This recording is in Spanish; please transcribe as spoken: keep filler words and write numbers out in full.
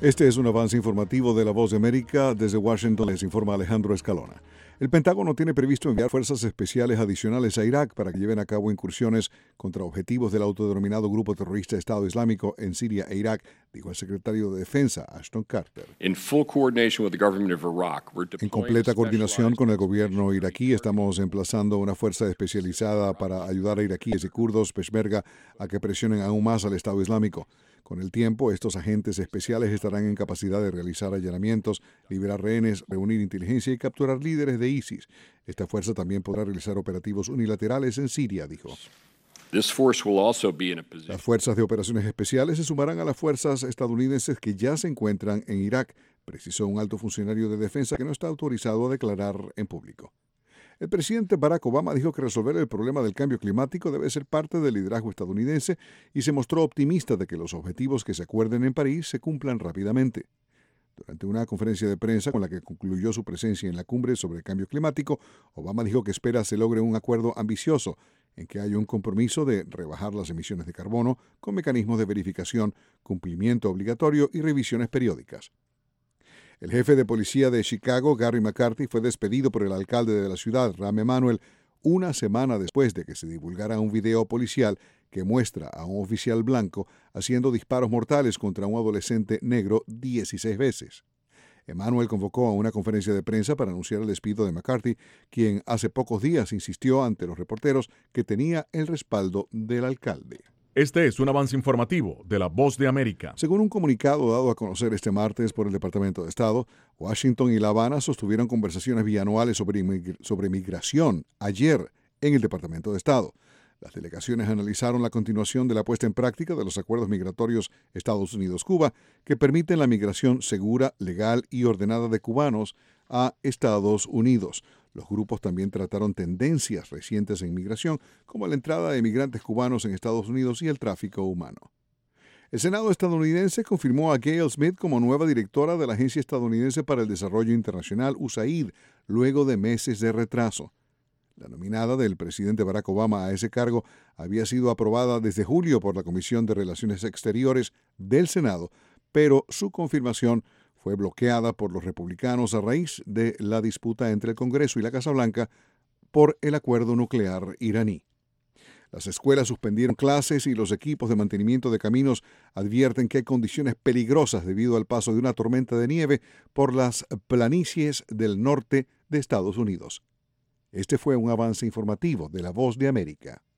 Este es un avance informativo de La Voz de América. Desde Washington les informa Alejandro Escalona. El Pentágono tiene previsto enviar fuerzas especiales adicionales a Irak para que lleven a cabo incursiones contra objetivos del autodenominado grupo terrorista Estado Islámico en Siria e Irak, dijo el secretario de Defensa, Ashton Carter. En completa coordinación con el gobierno iraquí, estamos emplazando una fuerza especializada para ayudar a iraquíes y kurdos peshmerga a que presionen aún más al Estado Islámico. Con el tiempo, estos agentes especiales estarán en capacidad de realizar allanamientos, liberar rehenes, reunir inteligencia y capturar líderes de ISIS. Esta fuerza también podrá realizar operativos unilaterales en Siria, dijo. Las fuerzas de operaciones especiales se sumarán a las fuerzas estadounidenses que ya se encuentran en Irak, precisó un alto funcionario de defensa que no está autorizado a declarar en público. El presidente Barack Obama dijo que resolver el problema del cambio climático debe ser parte del liderazgo estadounidense y se mostró optimista de que los objetivos que se acuerden en París se cumplan rápidamente. Durante una conferencia de prensa con la que concluyó su presencia en la cumbre sobre el cambio climático, Obama dijo que espera se logre un acuerdo ambicioso en que haya un compromiso de rebajar las emisiones de carbono con mecanismos de verificación, cumplimiento obligatorio y revisiones periódicas. El jefe de policía de Chicago, Gary McCarthy, fue despedido por el alcalde de la ciudad, Rahm Emanuel, una semana después de que se divulgara un video policial que muestra a un oficial blanco haciendo disparos mortales contra un adolescente negro dieciséis veces. Emanuel convocó a una conferencia de prensa para anunciar el despido de McCarthy, quien hace pocos días insistió ante los reporteros que tenía el respaldo del alcalde. Este es un avance informativo de La Voz de América. Según un comunicado dado a conocer este martes por el Departamento de Estado, Washington y La Habana sostuvieron conversaciones bianuales sobre, inmigr- sobre migración ayer en el Departamento de Estado. Las delegaciones analizaron la continuación de la puesta en práctica de los acuerdos migratorios Estados Unidos-Cuba que permiten la migración segura, legal y ordenada de cubanos a Estados Unidos. Los grupos también trataron tendencias recientes en migración, como la entrada de migrantes cubanos en Estados Unidos y el tráfico humano. El Senado estadounidense confirmó a Gayle Smith como nueva directora de la Agencia Estadounidense para el Desarrollo Internacional, U S A I D, luego de meses de retraso. La nominada del presidente Barack Obama a ese cargo había sido aprobada desde julio por la Comisión de Relaciones Exteriores del Senado, pero su confirmación fue bloqueada por los republicanos a raíz de la disputa entre el Congreso y la Casa Blanca por el acuerdo nuclear iraní. Las escuelas suspendieron clases y los equipos de mantenimiento de caminos advierten que hay condiciones peligrosas debido al paso de una tormenta de nieve por las planicies del norte de Estados Unidos. Este fue un avance informativo de La Voz de América.